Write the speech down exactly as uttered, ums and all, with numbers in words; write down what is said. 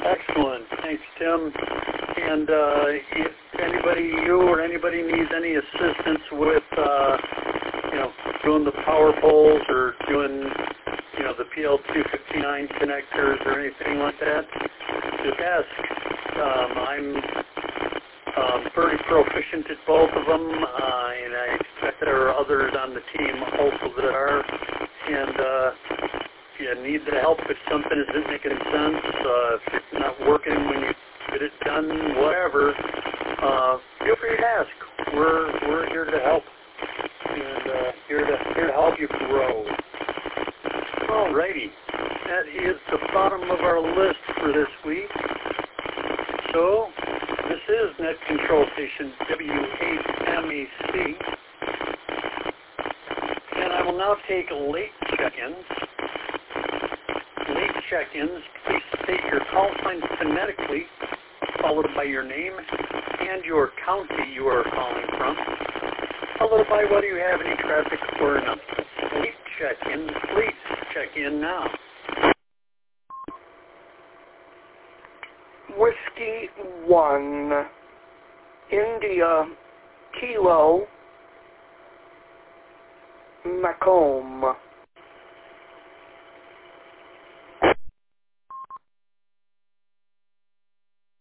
Excellent. Thanks, Tim. And uh, if anybody, you or anybody needs any assistance with, uh, you know, doing the power poles or doing, you know, the P L two fifty-nine connectors or anything like that, just ask. Um, I'm um, pretty proficient at both of them, uh, and I expect there are others on the team also that are. And uh, if you need the help, if something isn't making sense, uh, if it's not working when you get it done, whatever, uh, feel free to ask. We're we're here to help, and uh, here to here to help you grow. Alrighty, that is the bottom of our list for this week. So this is Net Control Station W H M A C, and I will now take late check-ins. Late check-ins, please state your call sign phonetically, followed by your name and your county you are calling from, followed by whether you have any traffic or not. Late check-ins, please check in now. Whiskey one, India, Kilo, Macomb.